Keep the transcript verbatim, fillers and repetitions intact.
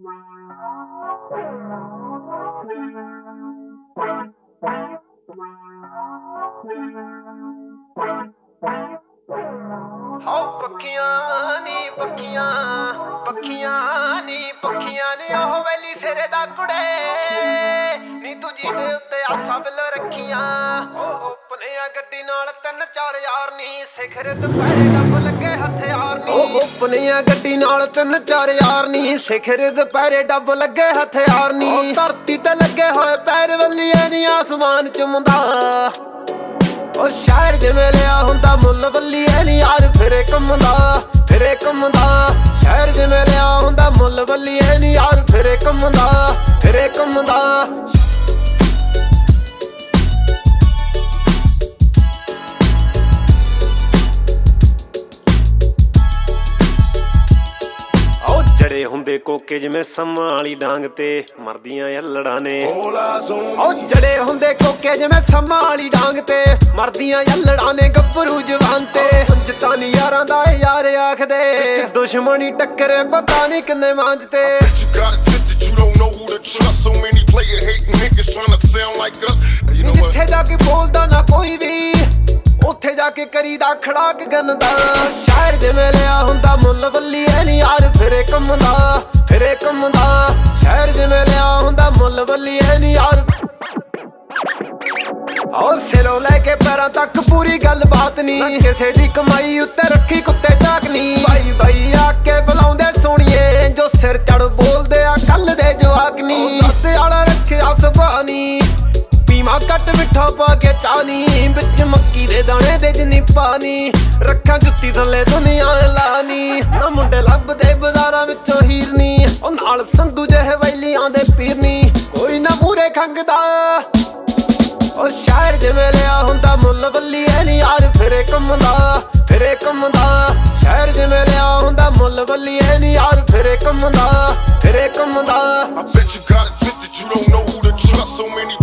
हाओ पक्खियां नी पक्खियां पक्खियां नी पक्खियां ने ओह वैली सिरे दा कुड़े नी तू जीदे उत्ते आसा बिल रखियां ओ अपने आ गड्डी नाल तीन चार यार नी सिखर दुपहरे डब लगे हथियार नी ओ अपने आ गड्डी नाल तीन चार यार नी सिखर दुपहरे डब लगे हथियार नी धरती ते लगे होए पैर वल्लिए नी आसमान चुमदा ओ शहर जिवें लिया हुंदा मुल वल्लिए नी यार फिरे घुमदा फिरे घुमदा शहर जिवें लिया हुंदा मुल वल्लिए नी यार फिरे घुमदा फिरे घुमदा जड़े हुंदे कोके जिवें सम्मां वाली डांग ते मरदियां यल्लड़ां ने ओ जड़े हुंदे कोके जिवें सम्मां वाली डांग ते मरदियां यल्लड़ां ने गब्बरू जवान ते जतानी यारां दा यार आखदे दुश्मनी टक्करे पता नहीं किन्ने मांजते जिथे जाके बोलदा ना कोई भी उत्थे जाके करीदा खड़ाक गंदा शहर जिवें लिया हुंदा मुल वल्लिए नी यार फिरे घुमदा फिरे घुमदा शहर जिवें लिया हुंदा मुल वल्लिए नी यार ओ सिरों लैके पैरां तक पूरी गल बात नी किसे दी कमाई उत्ते रखी कुत्ते झाकनी भाई भाई आके बुलाउंदे सोहणिए जो सिर चढ़ बोलदे आ कल दे जवाक नी दादे आला रखिया सुभानी पीमा कट मिठा पा के चानी बिच मक्की दे दाने दे जिन्नी पानी रखा जुत्ती थले दुनिया लानी ना मुंडे लभदे बाजारां विचों हीरनी ओ नाल संधू जिहे वैलियां दे पीरनी कोई ना मूरे खंगदा ओ शहर जिवें लिया हुंदा मुल वल्लिए नी यार फिरे घुमदा फिरे घुमदा शहर जिवें लिया हुंदा मुल वल्लिए नी यार फिरे घुमदा फिरे घुमदा I bet you got it twisted, you don't know who to trust, so many